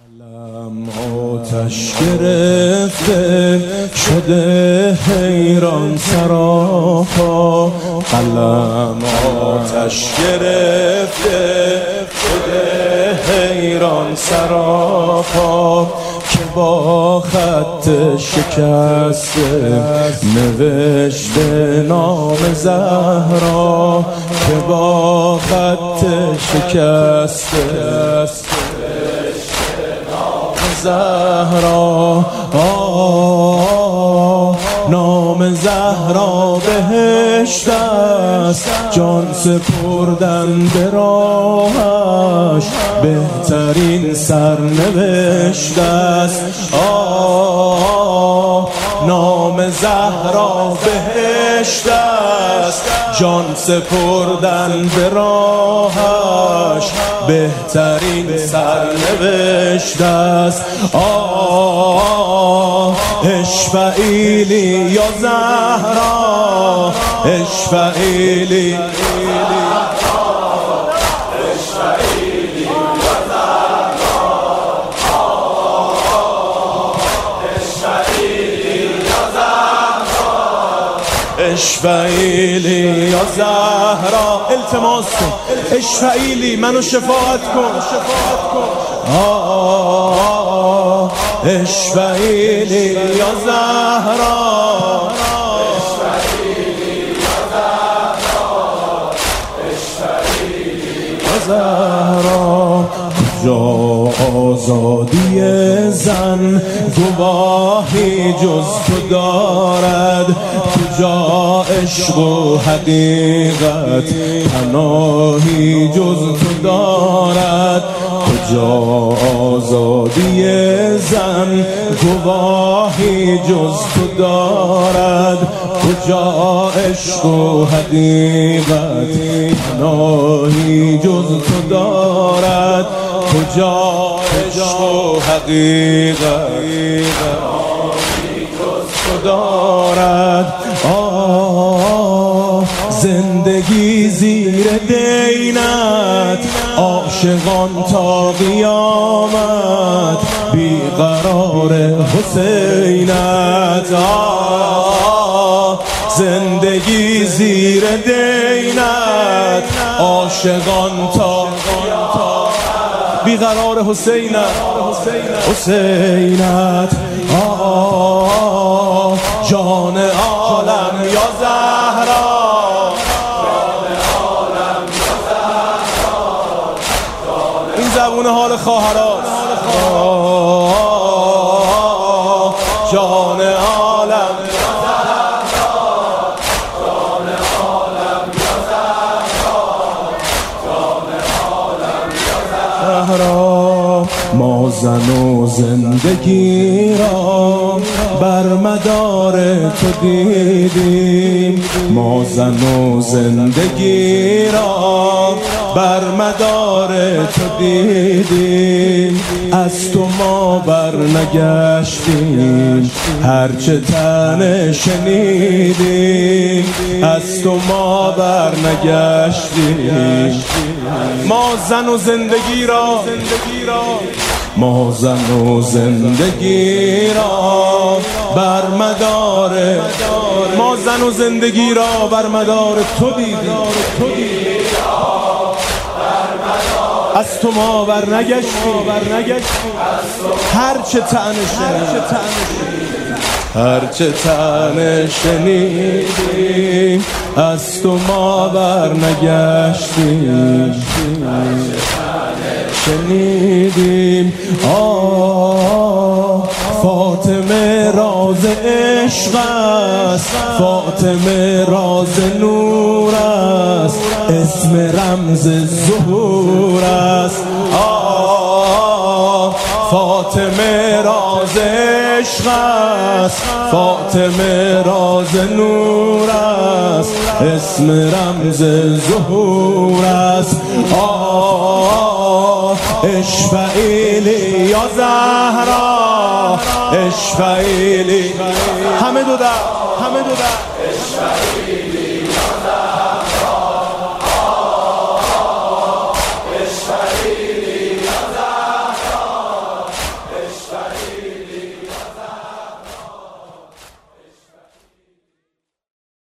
قلم آتش گرفته شده حیران سراپا، قلم آتش گرفته شده حیران سراپا، که با خط شکسته نوشته نام زهرا، که با خط شکسته زهرا. نام زهرا بهشت است، جان سپردن به راهش بهترین سرنوشت است. نام زهرا بهشت است، جان سپردن به راهش بهترین سرنوشت است. اشفعیلی یا زهرا، اشفعیلی اشفعیلی یا زهرا، التماس کن اشفعیلی منو شفاعت کن. اشفعیلی یا زهرا، زهرا. کجا آزادی زن گواهی جز تو دارد، کجا عشق و حقیقت پناهی جز تو دارد، کجا آزادی زن گواهی جز تو دارد، کجا عشق و حقیقت پناهی جز تو دارد، کجا عشق و حقیقت پناهی جز تو دارد. زندگی زیر دینت، عاشقان تا قیامت، بیقرار حسینت. زندگی زیر دینت، عاشقان تا قیامت، بیقرار حسینت. حسینت جان عالم یا زهرا، این زبون حال خواهرات. جان عالم یا زهرا، جان عالم یا زهرا، جان عالم یا زهرا. ما زن و زندگی را بر مدار تو دیدیم، ما زن و زندگی را بر مدار تو دیدیم، از تو ما بر نگشتیم هرچه تن شنیدیم، از تو ما بر نگشتیم. ما زن و زندگی را، ما زن و زندگی را بر مدار، ما زن و زندگی را بر مدار تو دیدیم، از تو ما بر نگشتیم هرچه تن شنیدیم، از تو ما بر نگشتیم شنیدیم. فاطمه راز عشق است، فاطمه راز نور است، اسم رمز ظهور است. فاطمه راز عشق است، فاطمه راز نور است، اسم رمز ظهور است. اشفعیلی یا زهرا، اشفعیلی. همه دو در